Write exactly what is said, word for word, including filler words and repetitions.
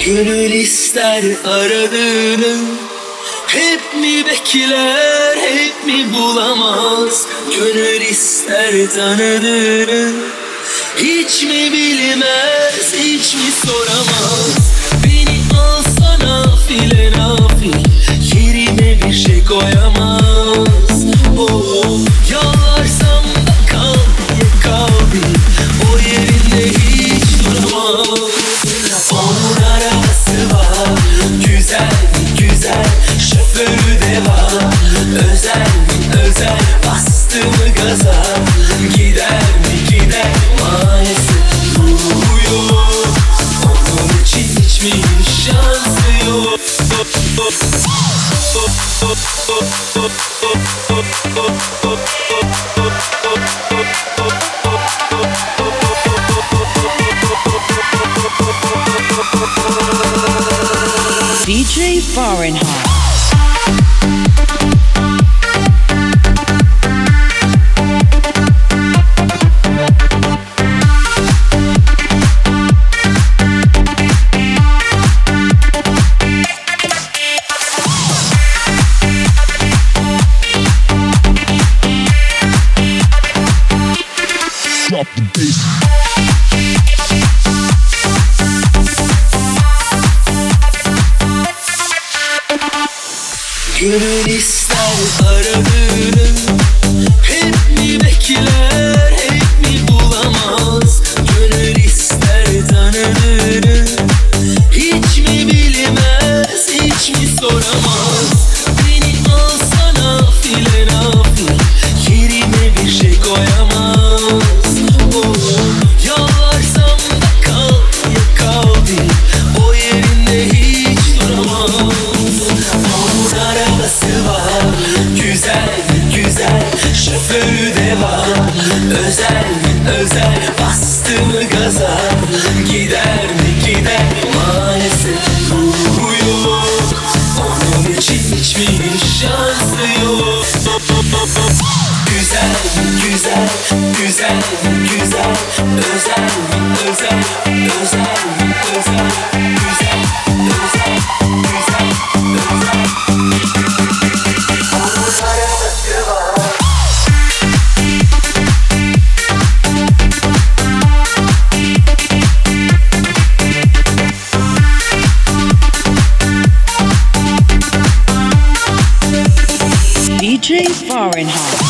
Gönül ister aradığını, hep mi bekler, hep mi bulamaz? Gönül ister tanıdığını, hiç mi bilmez, hiç mi soramaz? Beni alsana nafile nafil, yerime bir şey koyamaz. Oh, yalvarsam da kal diye kal, o yerinde hiç duramaz. Onun arabası var, güzel mi güzel, şoförü de var. Özel mi özel, bastı mı gaza, gider mi gider, maalesef ruhu yok. Onun için hiçbir şansı yok. D J Fahrenheit. Drop the bass. Gönül ister aradığını, hep mi bekler, hep mi bulamaz? Gönül ister tanıdığını, hiç mi bilmez, hiç mi soramaz? Beni alsana nafile nafil, yerime bir şey koyamaz. Oh, yalvarsam da kal ya kal değil, o yerinde hiç duramaz. Onun arabası var, güzel mi güzel, şoförü de var. Özel mi özel, bastı mı gaza, gider mi gider, maalesef ruhu yok. Onun için hiçbir şansı yok. Güzel mi güzel, güzel mi güzel, özel mi özel, özel mi özel, güzel, özel, güzel, özel. Onun arabası var. D J Fahrenheit.